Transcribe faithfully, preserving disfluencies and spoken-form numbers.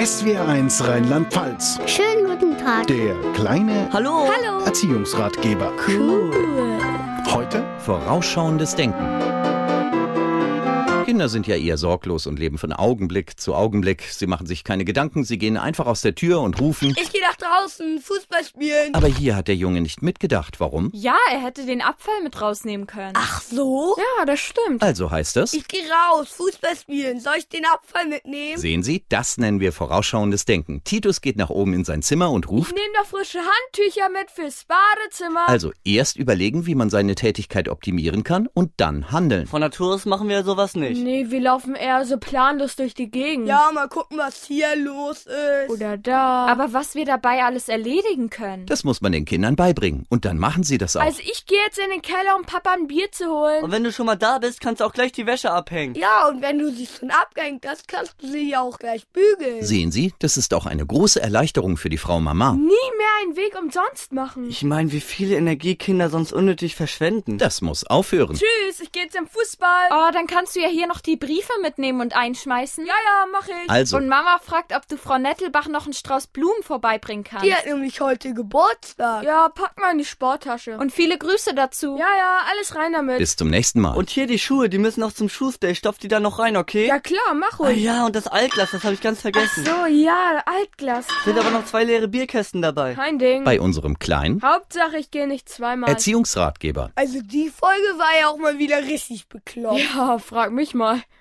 S W R eins Rheinland-Pfalz. Schönen guten Tag. Der kleine Hallo. Hallo. Erziehungsratgeber. Cool. Heute Vorausschauendes Denken. Kinder sind ja eher sorglos und leben von Augenblick zu Augenblick. Sie machen sich keine Gedanken, sie gehen einfach aus der Tür und rufen. Ich gehe nach draußen, Fußball spielen. Aber hier hat der Junge nicht mitgedacht. Warum? Ja, er hätte den Abfall mit rausnehmen können. Ach so? Ja, das stimmt. Also heißt das, Ich gehe raus, Fußball spielen. Soll ich den Abfall mitnehmen? sehen Sie, das nennen wir vorausschauendes Denken. Titus geht nach oben in sein Zimmer und ruft. Nehm doch frische Handtücher mit fürs Badezimmer. Also erst überlegen, wie man seine Tätigkeit optimieren kann und dann handeln. Von Natur aus machen wir sowas nicht. Nee, wir laufen eher so planlos durch die Gegend. Ja, mal gucken, was hier los ist. Oder da. Aber was wir dabei alles erledigen können. Das muss man den Kindern beibringen. Und dann machen sie das auch. Also ich gehe jetzt in den Keller, um Papa ein Bier zu holen. Und wenn du schon mal da bist, kannst du auch gleich die Wäsche abhängen. Ja, und wenn du sie schon abgehängt hast, kannst du sie ja auch gleich bügeln. Sehen Sie, das ist auch eine große Erleichterung für die Frau Mama. Nie mehr einen Weg umsonst machen. Ich meine, wie viele Energie Kinder sonst unnötig verschwenden. Das muss aufhören. Tschüss, ich gehe jetzt zum Fußball. Oh, dann kannst du ja hier noch die Briefe mitnehmen und einschmeißen. Ja, ja, mach ich. Also, Und Mama fragt, ob du Frau Nettelbach noch einen Strauß Blumen vorbeibringen kannst. Die hat nämlich heute Geburtstag. Ja, pack mal in die Sporttasche. Und viele Grüße dazu. Ja, ja, alles rein damit. bis zum nächsten Mal. Und hier die Schuhe, die müssen noch zum Schuster. Ich stopf die da noch rein, okay? Ja klar, mach Ah ruhig. ja, und das Altglas, das habe ich ganz vergessen. So, ja, Altglas. Sind aber noch zwei leere Bierkästen dabei. Kein Ding. Bei unserem kleinen Hauptsache, ich gehe nicht zweimal. Erziehungsratgeber. Also die Folge war ja auch mal wieder richtig bekloppt. Ja, frag mich mal.